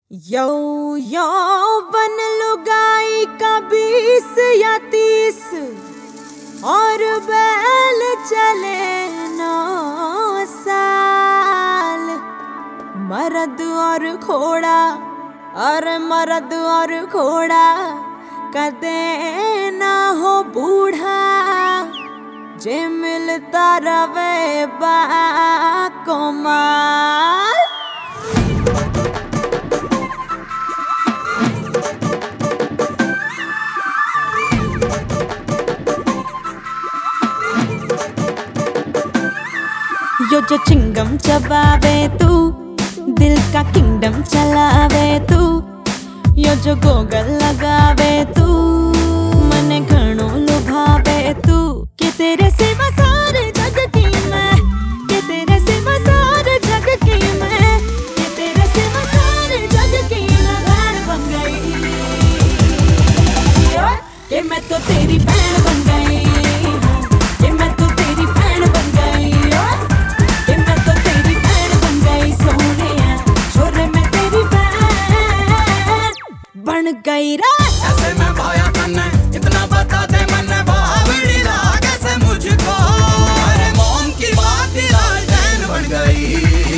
यो बन लुगाई का 20 या 30 और बैल चले 9 साल। मर्द और घोड़ा और मर्द और घोड़ा कदे ना हो बूढ़ा, जे मिलता रवे बाकोमाल। यो जो चिंगम चबावे तू, दिल का किंगडम चलावे तू। यो जो गोगल लगावे तू, मने घणो लुभावे तू। कि तेरे सिवा सारे जग की मैं, कि तेरे सिवा सारे जग की मैं, कि तेरे सिवा सारे जग की मैं बहन बन गई। कि मैं तो तेरी बहन बन गई, कि मैं तो तेरी बहन बन गई, कि मैं तो तेरी बहन बन गई। सोनिया छोरे मैं तेरी बहन बन गई रे। ऐसे मैं भाया तन्ने इतना बता दे, मैंने बावड़ी लागे से मुझको। अरे मोम की बात ही राजधान बन गई।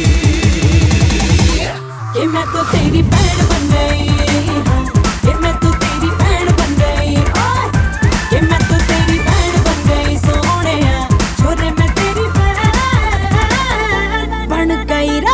कि मैं तो तेरी बहन बन गई, कि मैं तो तेरी बहन बन गई, कि मैं तो तेरी बहन बन गई। सोनिया छोरे मैं तेरी बहन बन गई रे।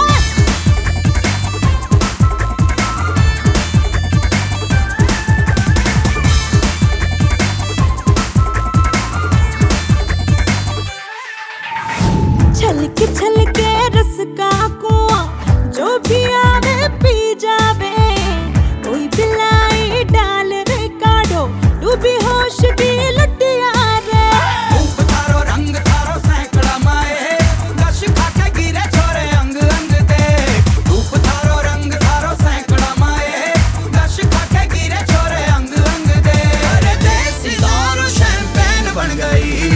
छलके रस का कुआं जो भी आवे पी जावे। कोई बिलाई डाल रे काढ़ो, डूबी होश की लुटिया रे। रूप थारो रंग थारो सैकड़ा माए, गश खाके गिरे छोरे अंग अंग दे। रूप थारो रंग थारो सैकड़ा माए, गश खाके गिरे छोरे अंग अंग दे। अरे देसी दारू शैंपेन बन गई।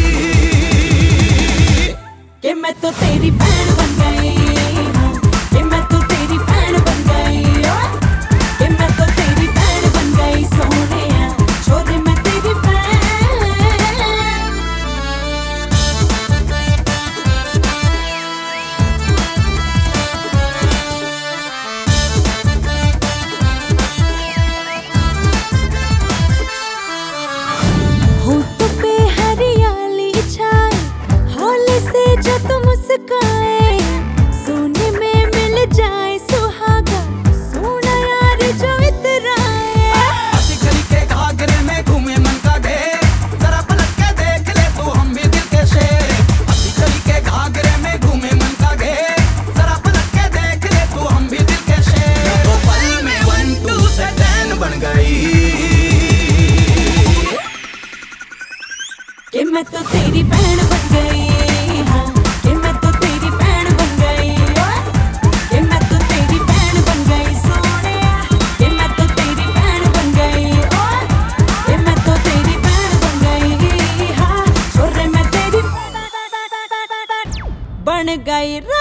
कि मैं तो तेरी बहन बन गई, कि मैं तो तेरी बहन बन गई, कि मैं तो तेरी बहन बन गई। सोनिया छोरे मैं तेरी बहन। होंठ पे हरियाली छाए, हौले से जो तुम मुस्काए। सोने में मिल जाए सुहागा, सोना यार जो इतराए। हंसी गली के घाघरे में घूमे मन का ढेर, जरा पलट के देख ले तू हम भी दिल के शेर। हंसी गली के घाघरे में घूमे मन का ढेर, जरा पलट के देख ले तू हम भी दिल के शेर। तो पल में 1 2 से 10 बन गई। कि मैं तो तेरी बहन बन गई, कि मैं तो तेरी बहन बन गई, कि मैं तो तेरी बहन बन गई। सोनिया कि मैं तो तेरी बहन बन गई, कि मैं तो तेरी बहन बन गई। हाँ छोरे मैं तेरी बन गई रे।